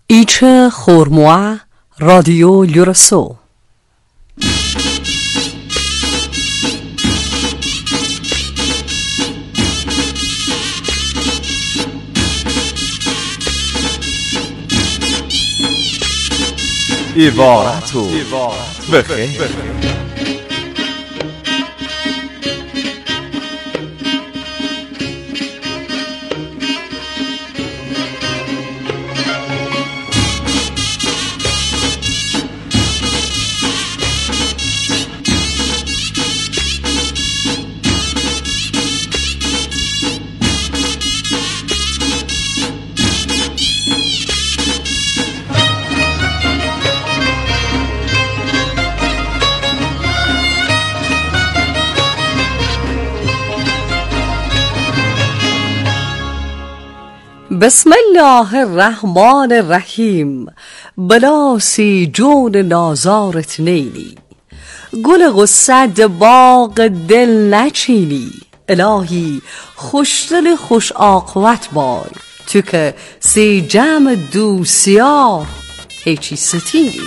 ایچه خورموه رادیو لورسو. عبارتو بخیر. بسم الله الرحمن الرحیم. بلاسی جون نازارت نیلی، گل غصد باغ دل نچینی. الهی خوشدل خوش عاقبت بای، تو که سی جمع دوسیار هیچی ستینی.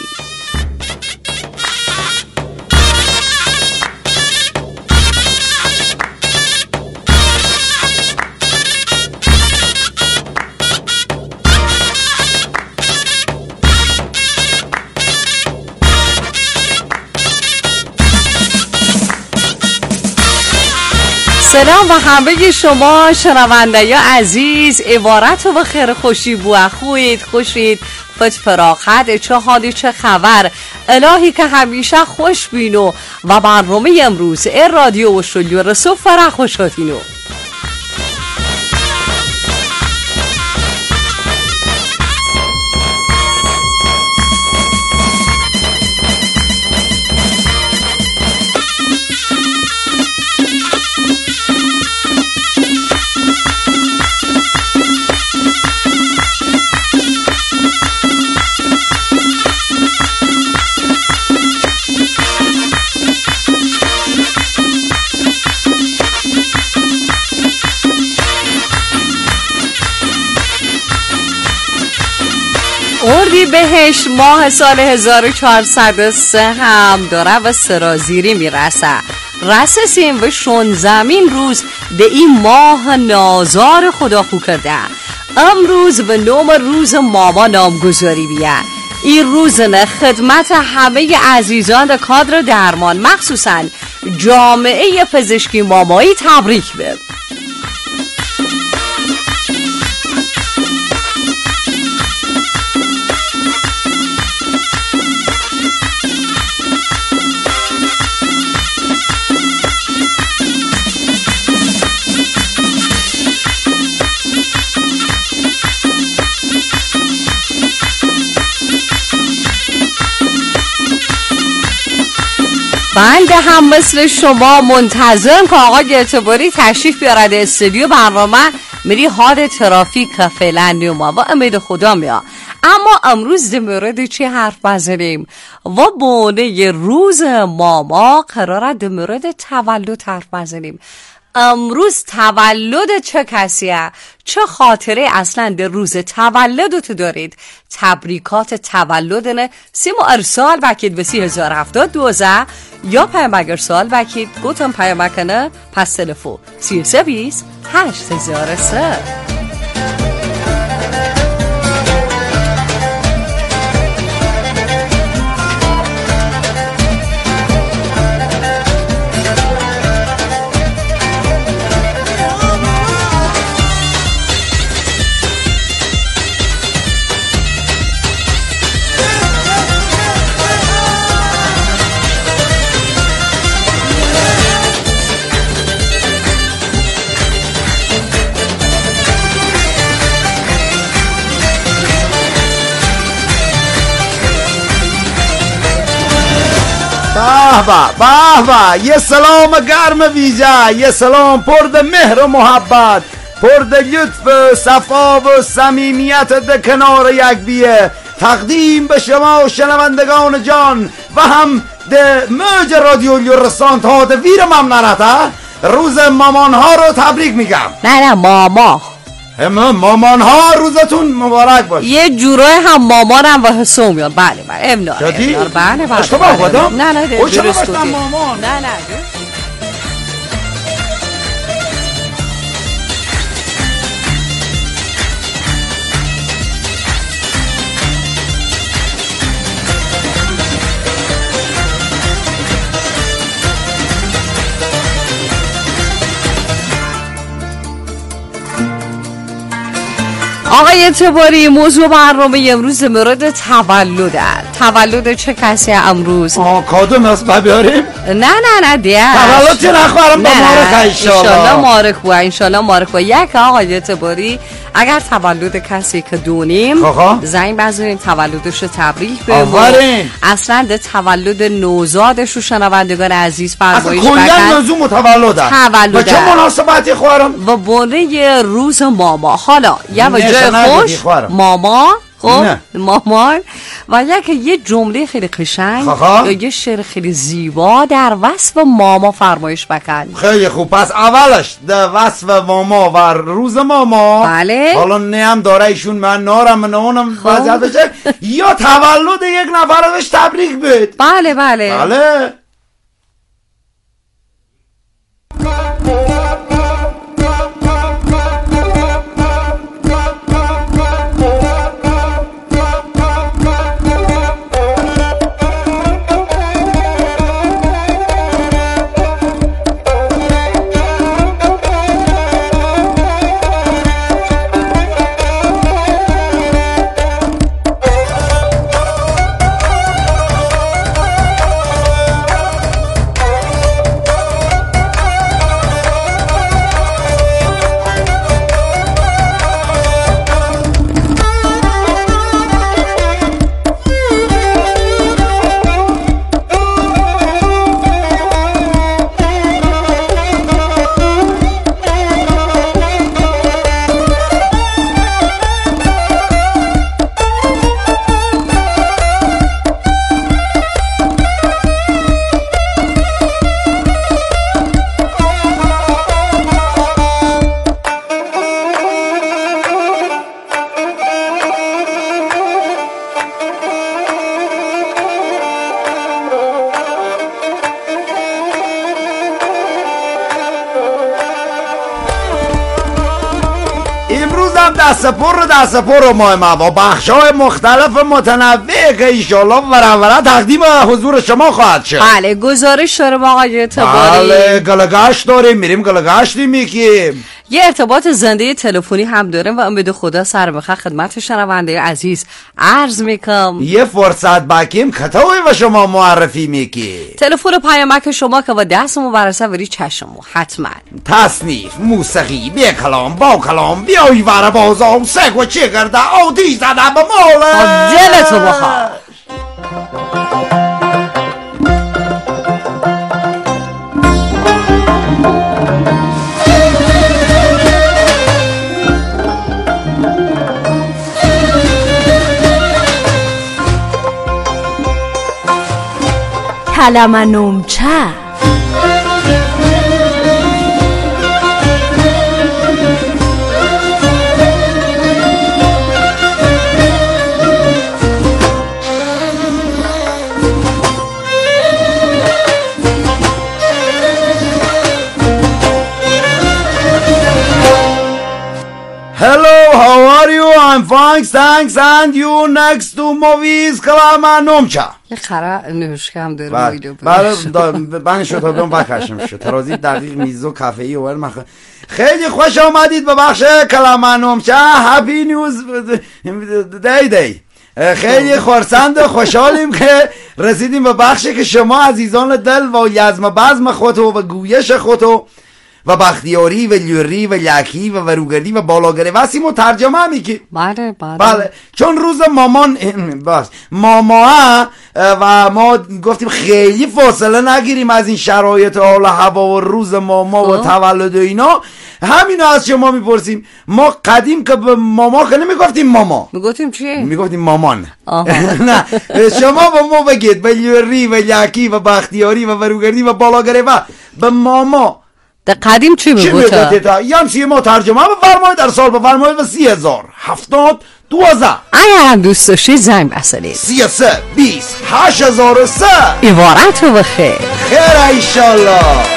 سلام و همه شما شنونده عزیز. عبارت و خیر خوشی بو خوشید فت فراخت چه حالی چه خبر. الهی که همیشه خوش بینو و برنامه امروز رادیو و لورسو فرح خوشاتینو. اردیبهشت ماه سال 1403 هم داره و سرازیری میرسه. رسسیم و 16 روز به این ماه نازار خدا خو کرده. امروز به نام روز ماما نامگذاری بیه. این روز خدمت همه عزیزان کادر درمان مخصوصا جامعه پزشکی مامایی تبریک به. بنده هم مثل شما منتظرم که آقای اعتباری تشریف بیارد استودیو برنامه. میری حال ترافیک فعلا نیوما و امید خدا میا. اما امروز در مورد چی حرف بزنیم؟ و بونه روز ماما قراره در مورد تولد حرف بزنیم. امروز تولد چه کسیه؟ چه خاطره اصلا در روز تولدت دارید؟ تبریکات تولدنه سیمو ارسال وکید به 307012 یا پیامک سوال وکید گوتم پیامکنه پس تلفن 3320 8003. به یه سلام گرم ویژه، یه سلام پر مهر و محبت، پر لطف و صفا و صمیمیت در کنار یک بیه تقدیم به شما و شنوندگان جان و هم ده موج رادیو لورسان تا ده ویر ممنونته. روز مامان ها رو تبریک میگم. نه ماما مامان ها روزتون مبارک باشه. یه جورای هم مامانم و حسومیان. بله امنار. شدی؟ بله اشتباه بودم؟ نه درست بودی. مامان نه آقای اعتباری، موضوع برنامه امروز مورد تولد چه کسی امروز؟ کادو ماست بیاریم؟ نه دیگه تولد چه نخوارم با مارک انشالله مارک یک آقای اعتباری اگر تولد کسی که دونیم زنگ بزنیم تولدش رو تبریک بگیم. اصلا ده تولد نوزادش رو شنوندگان عزیز فرمایش بکن. اصلا کلیان موضوع متولده و چه مناسبتی خوارم؟ و بونه روز ماما. حالا یه جای خوش ماما مامان و یه جمله خیلی قشنگ یا یه شعر خیلی زیبا در وصف ماما فرمایش بکن. خیلی خوب. پس اولش در وصف ماما و روز ماما. بله. حالا نیم داره ایشون من نارم نونم وضعیت بشه یا تولد یک نفر بهش تبریک بید. بله دست پر مهمه و بخشای مختلف متنوع که ایشالله ورانوره تقدیم حضور شما خواهد شد. بله گزارش دارم آقای اعتباری. بله گلگشت داریم، میریم گلگشتی میکیم. یه ارتباط زنده تلفنی هم داریم و امید خدا سر بخیر خدمت شنونده عزیز عرض میکنم. یه فرصت بکیم کتایی و شما معرفی میکی. تلفن پیامک شما که با دستمو برسه وری چشمو حتما. تصنیف موسیقی بی کلام با کلام بیایی ور بازام سگ و چه گرده آدی زدم به موله دلتو بخواه. کلمه نومچه. Hello, how are you? I'm fine, thanks, and you next to movies کلمه نومچه. یه خرا نوشکه هم داره ویدیو بله شد تا بکشم شد ترازی دقیق میزو کافه‌ای و خیلی خوش آمدید به بخش کلمه نومچه. هپی نیوز دی خیلی خرسند و خوشحالیم که رسیدیم به بخشی که شما عزیزان دل و یزم بزم خودتو و گویش خودتو و بختیاری و لیوری و لکی و وروگردی و بالاگره وسیم و ترجمه میکی. بله چون روز مامان ماما و ما گفتیم خیلی فاصله نگیریم از این شرایط حال هوا و روز ماما و تولد و اینا. همینو از شما میپرسیم. ما قدیم که به ماما که نمیگفتیم ماما، میگفتیم چیه؟ میگفتیم مامان. نه شما به ما بگید به لیوری و لکی و بختیاری و وروگردی و بالاگره و به ماما در قدیم چی چی میگو تا؟ میگو تا؟ یم سی ما ترجمه بفرمایید در سال بفرمایید و 30,000 70 12 اگر هم دوست داشتید زنگ بسنید 33 20 8003 عبارت و بخیر خیر ایشالله.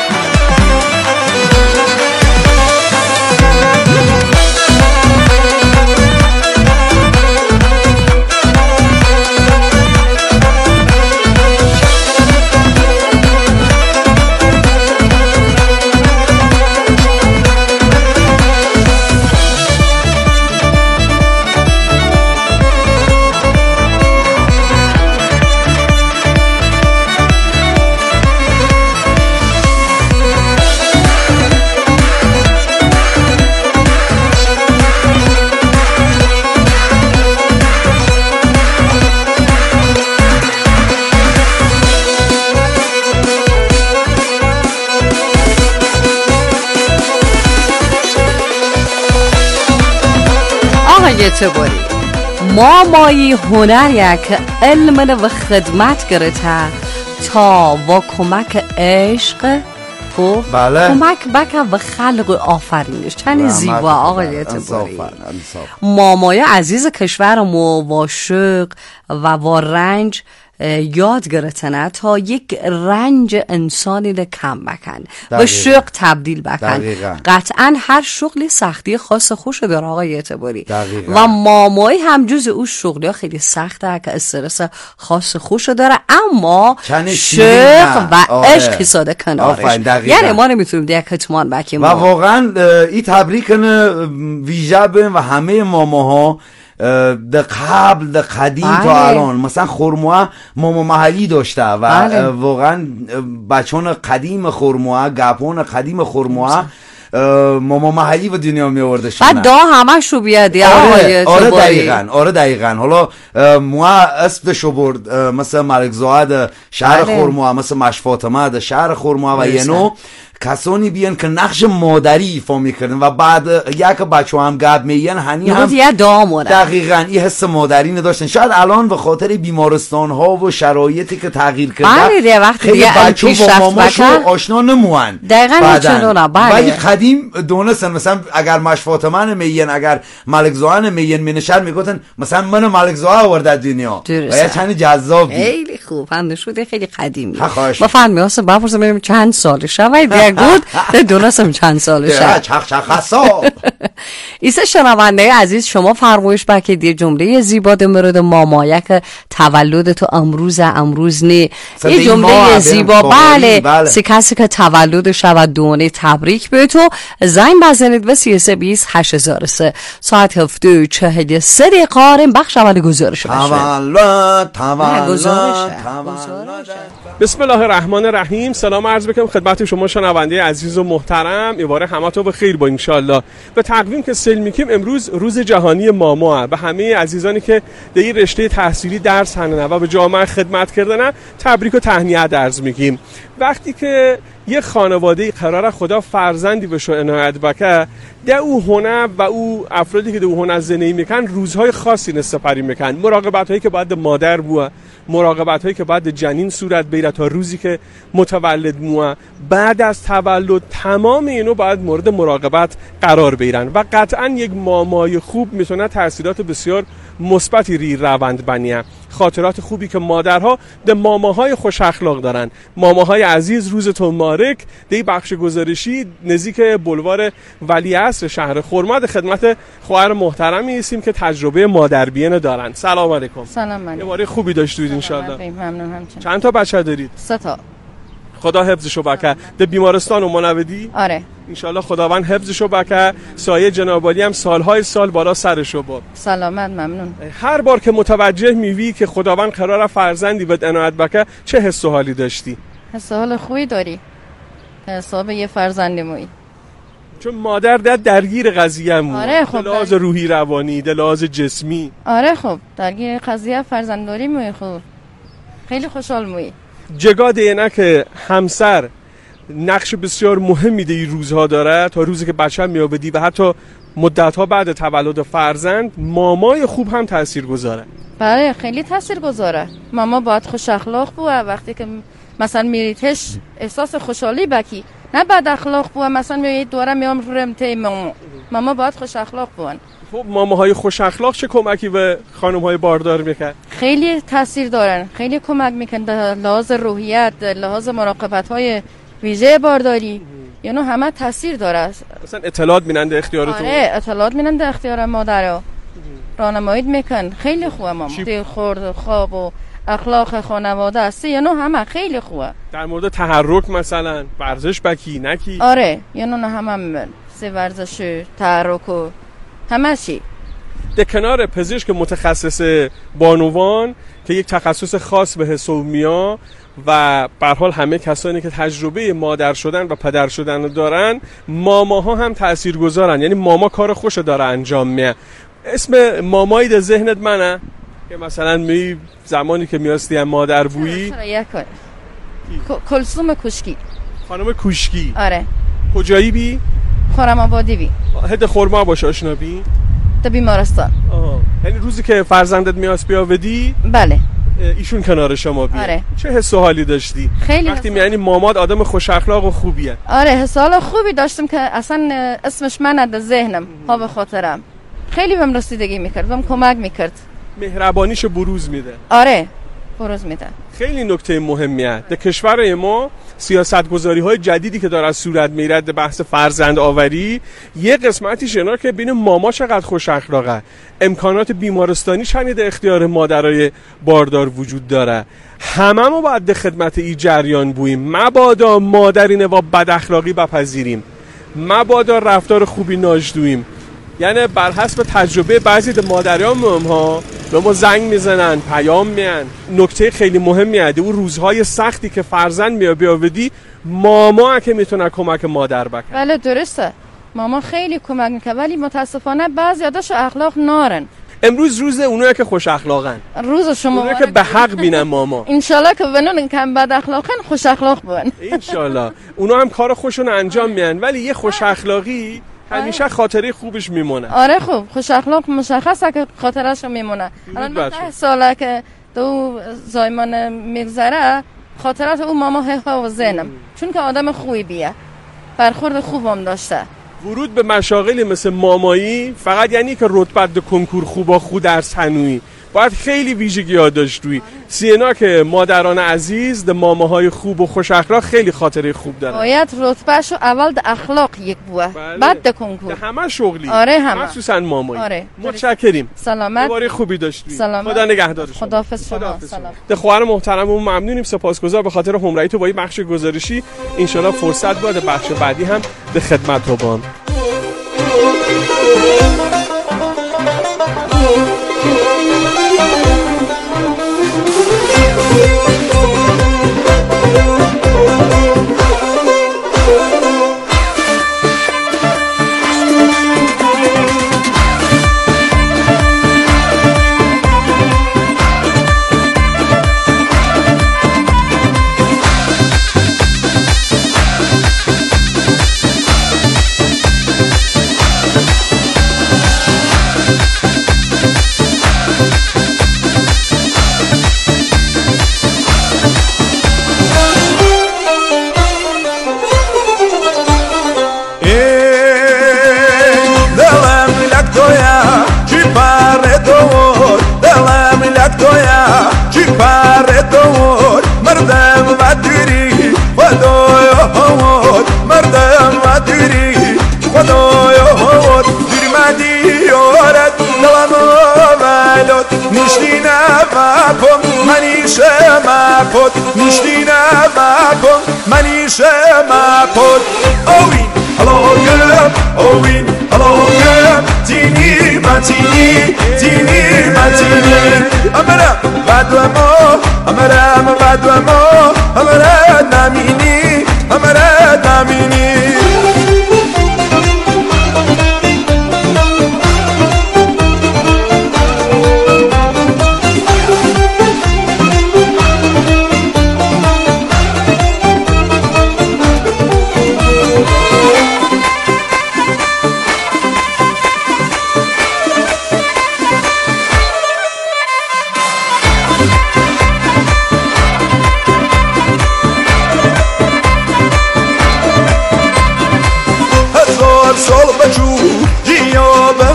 اعتباری مامایی هنر یک علم و خدمت گرته تا و کمک عشق و بله. کمک بکه و خلق آفرینش چند زیبا آقای اعتباری. مامای عزیز کشور و شوق و رنج یاد گرفتنه تا یک رنج انسانی رو کم بکن و شوق تبدیل بکن. قطعا هر شغلی سختی خاص خوش داره آقای اعتباری و مامای هم جز او شغلی ها خیلی سخته که استرس خاص خوش داره اما شوق و عشق ساده کنارش یعنی ما نمیتونیم یک کتمان بکیم و واقعا این تبریک ویژه و همه ماماها ده قبل ده قدیم تا الان مثلا خرموه ماما محلی داشته و واقعا بچون قدیم خرموه گپون قدیم خرموه ماما محلی و دنیا می آورده شدن بعد دا همش رو بیادی آره دقیقاً حالا موه اسم شو برد مثل ملک زاده شهر خرموه مثل مش فاطمه شهر خرموه و ینو کسانی بیان که نقش مادری ایفا میکردن و بعد یک بچه هم گرد میین هنی هم دقیقاً این حس مادری نداشتن. شاید الان به خاطر بیمارستان ها و شرایطی که تغییر کرده خیلی بچه و ماماشو آشنا نموان دقیقاً ولی قدیم دونستن مثلا اگر مش فاطمه میین اگر ملک زاده میین مینشر میگفتن مثلا من ملک زاده آورده دنیا و یه چند جذاب خیلی خوب هم نشده خیلی قدیمی ما فهمی هستم بپرسم ببینیم چند سالشه و گود دونستم چند سالشه چخ حساب ایسا شنونده عزیز شما فرمایش بکید یه جمله زیبا در مورد ماما که تولد تو امروز نه یه جمله زیبا بله سی کسی که تولد شود دونه تبریک به تو زنگ بزنید به 3320 8003 ساعت 7:43 دقیقه بخش اول گزارش تولد بسم الله الرحمن الرحیم. سلام عرض میکنم خدمت شما شنونده عزیز و محترم. ایواره همتون به خیر با انشالله. به تقویم که سل میکنیم امروز روز جهانی ماما و همه عزیزانی که در این رشته تحصیلی درس هنن و به جامعه خدمت کردن تبریک و تهنیت عرض میگیم. وقتی که یه خانواده قرار خدا فرزندی بشه عنایت بکه ده او هنر و او افرادی که ده او هنر زندگی میکن روزهای خاصی نسپری میکن مراقبت هایی که باید مادر بوه مراقبت هایی که باید جنین صورت بگیره تا روزی که متولد موه بعد از تولد تمام اینو باید مورد مراقبت قرار بگیرن و قطعا یک مامای خوب میتونه تاثیرات بسیار مثبتی ری روند بنیه. خاطرات خوبی که مادرها ده ماماهای خوش اخلاق دارن. ماماهای عزیز روزتون مبارک. دی بخش گزارشی نزدیک بلوار ولیعصر شهر خرم‌آباد خدمت خواهر محترمی هستیم که تجربه مادربینه دارن. سلام علیکم. سلام علیکم. یه باره خوبی داشتید ان شاء الله. ممنون همچنین. چند تا بچه دارید؟ 3 تا. خدا حفظشو بکه. ده بیمارستان و منودی؟ آره. انشالله خداوند حفظشو بکه. سایه جناب عالی هم سالهای سال بالا سرشو باد. سلامت ممنون. هر بار که متوجه میوی که خداوند قرار فرزندی بهت عنایت بکه چه حس و حالی داشتی؟ حس و حال خوبی داری. حساب یه فرزند مویی. چون مادر درگیر قضیه مون. آره خب. لحاظ روحی روانی، لحاظ جسمی. آره خب درگیر قضیه فرزندداری مویی خوب. خیلی خوشحال مویی. جگاد اینه که همسر نقش بسیار مهمی در این روزها داره تا روزی که بچه میابدی و حتی مدتها بعد تولد فرزند مامای خوب هم تأثیر گذاره. بله خیلی تأثیر گذاره. ماما باید خوش اخلاق بوده وقتی که مثلا میریتش احساس خوشحالی بکی نه بد اخلاق بوده. مثلا یه دوره میام رمته ماما باید خوش اخلاق بودن. خب ماماهای خوش اخلاق چه کمکی به خانم‌های باردار میکنن؟ خیلی تاثیر دارن، خیلی کمک میکنن در لحاظ روحیت، لحاظ مراقبت‌های ویژه بارداری. یعنی همه تاثیر داره. مثلا اطلاعات میدن در اختیارتون؟ آره اطلاعات میدن در اختیار مادرها، راهنمایی میکن. خیلی خوبه ماما. دل خورد خواب و اخلاق خانواده است، یعنی همه خیلی خوبه. در مورد تحرک مثلا ورزش بکی نکی؟ آره یعنی همه میبن سه ورزش تحرک و همه چی. در کنار پزشک متخصص بانوان که یک تخصص خاص به حساب میاد و به هر حال همه کسانی که تجربه مادر شدن و پدر شدن رو دارن، ماماها هم تاثیرگذارن. یعنی ماما کار خوشو داره انجام میده. اسم مامایی در ذهنت منه که مثلا می زمانی که میاستی هم مادر بویی؟ کلثوم کوشکی. خانم کوشکی؟ آره. کجایی بی؟ خرم آبادی بی. هد خرما باش آشنا بی؟ در بیمارستان. یعنی روزی که فرزندت میاس بیاودی؟ بله. ایشون کنار شما بی؟ آره. چه حس و حالی داشتی؟ خیلی وقتی میانی ماماد آدم خوش اخلاق و خوبیه؟ آره حس و حال خوبی داشتم که اصلا اسمش من در ذهنم ها به خاطرم. خیلی بهم رسیدگی میکرد، بهم کمک میکرد. مهربانیشو بروز میده. آره بروز میده. خیلی نکته مهمیه. در کشور ما سیاستگذاری‌های جدیدی که داره صورت میگیره در بحث فرزند آوری، یه قسمتیش اینا که بین ماما چقدر خوش اخلاقه، امکانات بیمارستانی چقدر در اختیار مادرای باردار وجود داره. همه ما باید در خدمت این جریان بویم. مبادا مادرینه و بد اخلاقی بپذیریم، مبادا رفتار خوبی ناجدویم. یعنی بر حسب تجربه بعضی از مادران ها به ما زنگ میزنن، پیام میان. نکته خیلی مهمیه اون روزهای سختی که فرزند بیاودی، ماما که میتونه کمک مادر بکنه. بله درسته، ماما خیلی کمک میکنه، ولی متاسفانه بعضی عادش اخلاق نارن. امروز روز اونایی که خوش اخلاقن، روز شما اونایی که به حق بینن ماما. انشالله که بنون کم بد اخلاقن خوش اخلاق بون. انشالله اونا هم کار خوشون انجام میدن، ولی یه خوش اخلاقی همیشه خاطره خوبش میمونه. آره خوب، خوش اخلاق مشخصه که خاطرش میمونه. الان 10 ساله که دو زایمان میگذره، خاطرات اون ماما ها و ذهنم، چون که آدم خوبی بیه، برخورد خوبم داشته. ورود به مشاغلی مثل مامایی فقط یعنی که رتبت کنکور خوبا خود درس هنوی، باید خیلی ویژگی ها داشت روی سینا که مادران عزیز ده ماماهای خوب و خوش اخلاق خیلی خاطره خوب دارن. باید رتبهشو اول ده اخلاق یک بوه، بله. بعد ده کنکور. ده همه شغلی. آره همه. مخصوصا مامایی. آره. متشکریم. سلامت. باری خوبی داشتی. سلامت. خدا نگهدار شما. خداحافظ شما. سلام. ده خواهر محترممون ممنونیم، سپاسگزار به خاطر همراهی تو با این بخش گزارشی. ان شاء الله فرصت بود بخش بعدی هم به خدمت تو بام.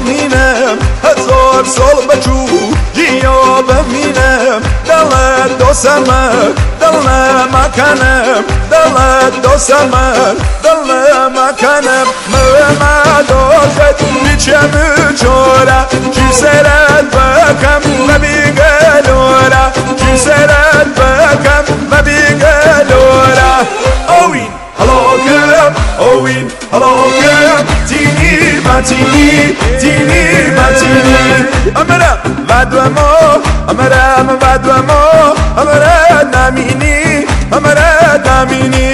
بمینم 1000 سال بچو جیا بمینم دلت دوستمه دل نمکنم دلت دوستمه دل نمکنم مدازت بیچم چورا چی سرت بکم نبیگلورا چی سرت بکم نبیگلورا اوین هلاکم اوین هلاکم تینی متینی تینی متینی امرم ودوما امرم ودوما امرم نمینی امرم نمینی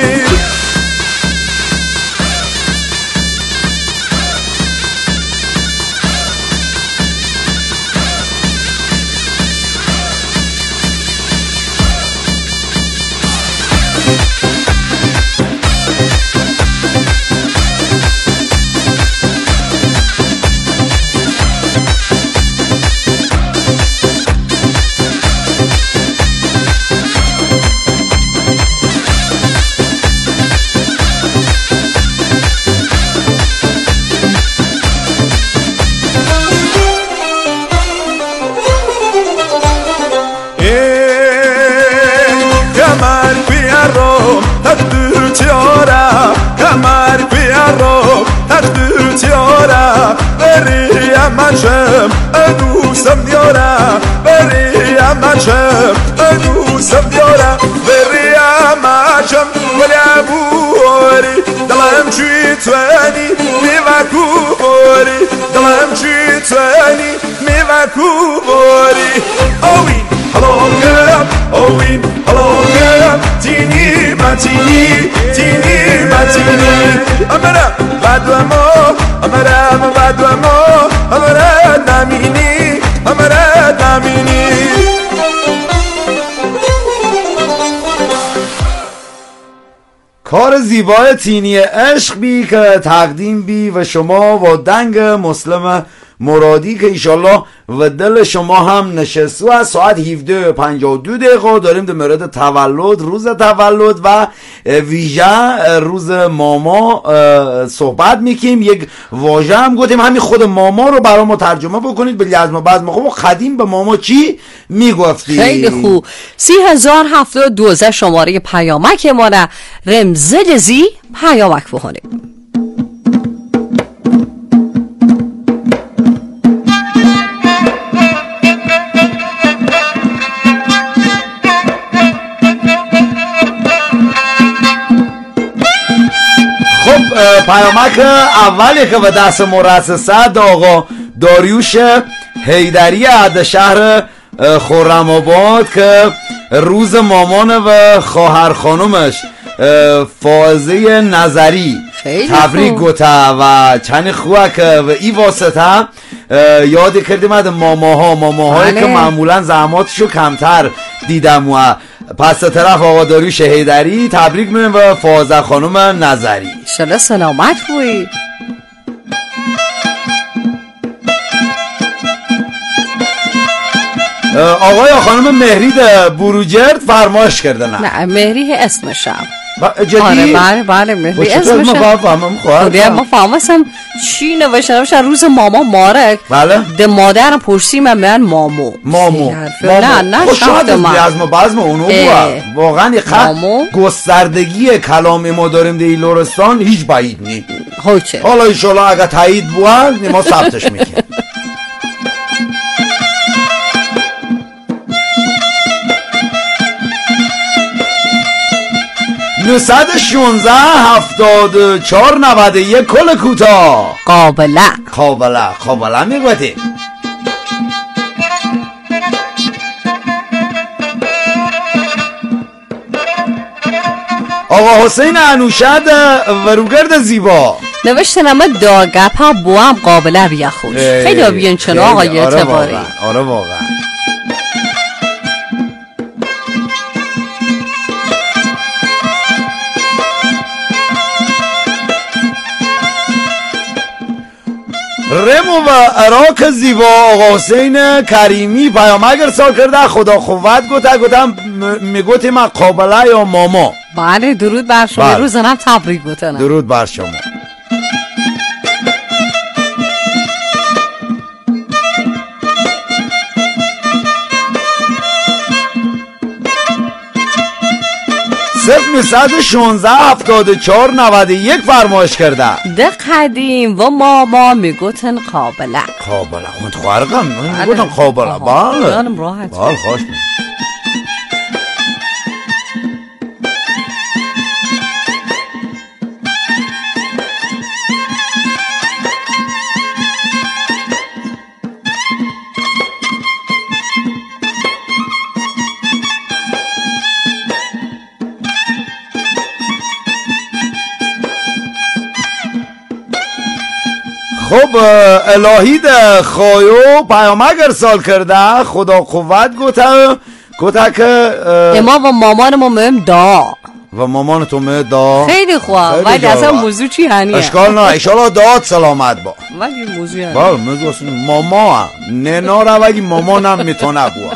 منشم دوستم دیارم بریم منشم دوستم دیارم بریم منشم ولی بوری دلم چی توانی میوکو بوری دلم چی توانی میوکو بوری اوین هلاکم اوین هلاکم تینی متینی تینی متینی امرم بدوما امرم بدوما امرم نمینی امرم نمینی کار زیبای تینی عشق بی که تقدیم بی و شما و دنگ مسلم مرادی که ایشالله و دل شما هم نشستو. از ساعت 17:52 داریم در مورد تولد، روز تولد و ویژه روز ماما صحبت میکنیم. یک واژه هم گفتیم همین خود ماما رو برای ما ترجمه بکنید به لازم بعض موقع قدیم به ماما چی میگفتی؟ خیلی خوب. 3072 شماره پیامک ما را رمزه لذی پیامک بخونیم. پیامک اولی که به دست مرسسد آقا داریوش حیدری از شهر خرم‌آباد که روز مامانه و خواهر خانومش فائزه نظری تبریک گوته و چند خواه که و ای واسطه یاد کردیم از ماماهایی که معمولا زحماتشو کمتر دیدم و پس طرف آقا داریوش حیدری تبریک میگم و فائزه خانم نظری انشالله سلامت بوی. آقای خانم مهری بروجرد فرمایش کرده. نه مهری اسمشم جدی؟ آره بله مهری اسمشم خودی ما فهمستم چی نوشتم روز ماما مارک. بله ده مادرم پرسیم من مامو نه شاید از ما بعض اونو بود واقعا گستردگی کلامی ما داریم ده لرستان هیچ بعید نی. حالا ایشالا اگه تایید بود ما ثبتش میکنیم. 916 74 91 کل کوتاه قابله میگویدی. آقا حسین انوشد وروگرد زیبا نوشتنم داگپا بوام قابله بیا خوش خیلی بیان چنو آقای اعتباری. آره واقعا رمو و عراق زیبا آقا حسین کریمی پیامک ارسال کرده. خدا قوت گفتم میگوتی من قابله یا ماما. بله درود بر شما. روزنم تبریک گفتنم. درود بر شما. به 116-74-91 فرمایش کرده. ده قدیم و ماما میگوتن قابله. قابله خود خوارقم میگوتن قابله. بله جانم راحت. بله خوش می. خب الهی ده خواهیو پیامک ارسال کرده خدا قوت گوته که اما و مامانمو مهم دا و مامان تو مهم دا خیلی خواه ولی اصلا موضوع چی هنیه اشکال نه ایشالا داد سلامت با ولی موضوع هنیه بله موضوع ماما هم نه را ولی مامانم میتونه بوا.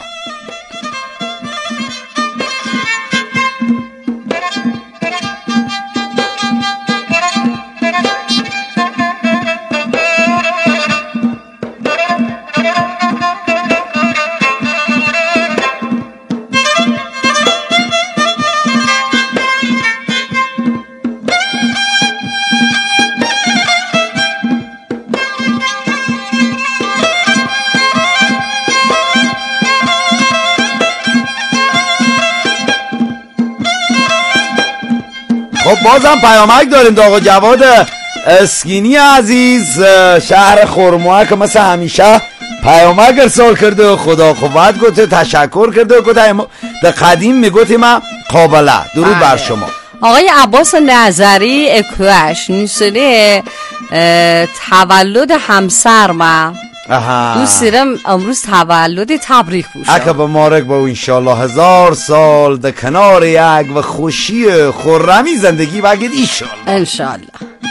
خب بازم پیامک داریم داغ جواد اسکینی عزیز شهر خرموها که مثل همیشه پیامک ارسال کرده خدا قوت گفته تشکر کرده گفته در قدیم میگوتیم ما قابله. درود بر شما. آقای عباس نظری اکوش نیسته تولد همسر ما دوست دارم امروز تولد تبریک بوشه اکا به مارک با انشالله 1000 سال در کنار یک و خوشی خرمی زندگی بگید انشالله.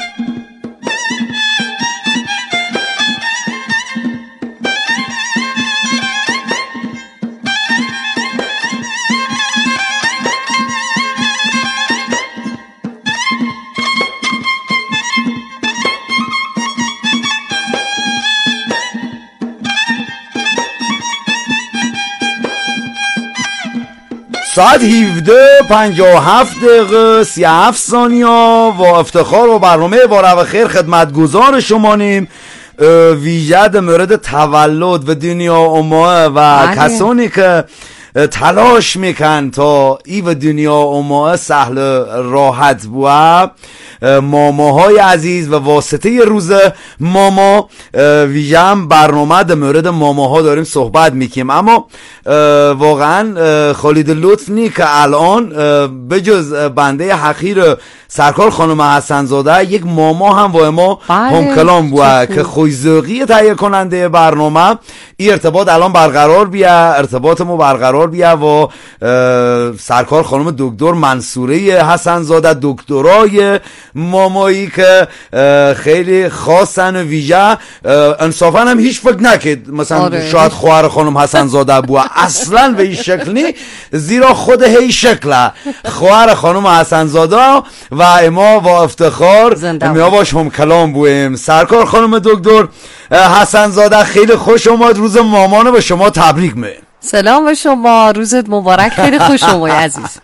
ساعت 17:57 37 ثانیه و افتخار و برنامه باره و خیر خدمتگزار شمانیم ویژه در مورد تولد و دنیا امه و کسانی که تلاش میکن تا ای و دنیا امه سهل راحت بوه ماماهای عزیز و واسطه روز ماما ویژه هم برنامه در مورد ماماها داریم صحبت میکنیم. اما واقعا خالد لطف نی که الان بجز بنده حقیر سرکار خانم حسن زاده یک ماما هم با ما هم کلام بوده که خویزوقی تهیه کننده برنامه ای ارتباط الان برقرار بیا ارتباط ما برقرار بیا و سرکار خانم دکتر منصوره حسن زاده دکترای مامایی که خیلی خاصن و ویژه انصافا هم هیچ فکر نکید مثلا شاید خواهر خانم حسن زاده بوده اصلا به این شکل نی زیرا خود هی شکله خواهر خانم حسن زاده و اما با افتخار ما باش هم کلام بویم. سرکار خانم دکتر حسن زاده خیلی خوش اومد روز مامانو به شما تبریک میگم. سلام به شما روزت مبارک خیلی خوش اومد عزیز.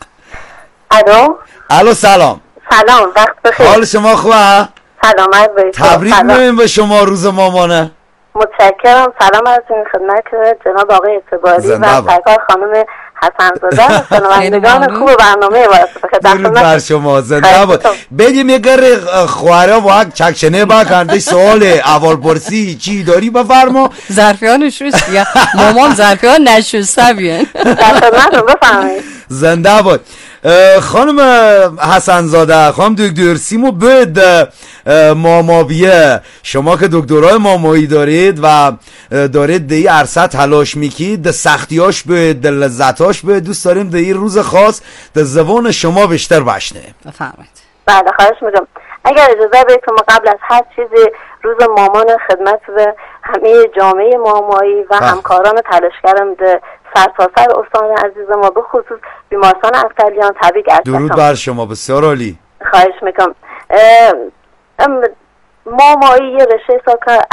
الو سلام وقت بخیر. حال شما خوبه؟ سلامت باشید. تبریک میگم به شما روز مامانه. متشکرم. سلام از این خدمت جناب آقای اعتباری و سرکار خانم حسن زاده شنوندگان خوب برنامه واسه درود بر شما زنده باد. بگیم یه گر خواره واقع چکشنه با کنده سوال اول پرسی چی داری بفرما. ظرفیان شوست یا مامان ظرفیان نشسته بیان در خدمتتون بفرمایید. زنده باد. خانم حسن زاده خانم دکتر سیمو بد ماما بیه شما که دکترای مامایی دارید و دارید دی عرصه تلاش میکید ده سختیاش به ده لذتاش به دوست داریم ده این روز خاص ده زبان شما بیشتر بشنه. بفرمایید. بله خواهش میکنم. اگر اجازه بدید قبل از هر چیزی روز مامان خدمت به همه جامعه مامایی و همکاران تلاشگرم ده سرتاسر استان عزیز ما به خصوص بیمارستان افتالیان تبریک عرض درود بر شما. بسیار عالی. خواهش میکنم. مامایی یه رشته که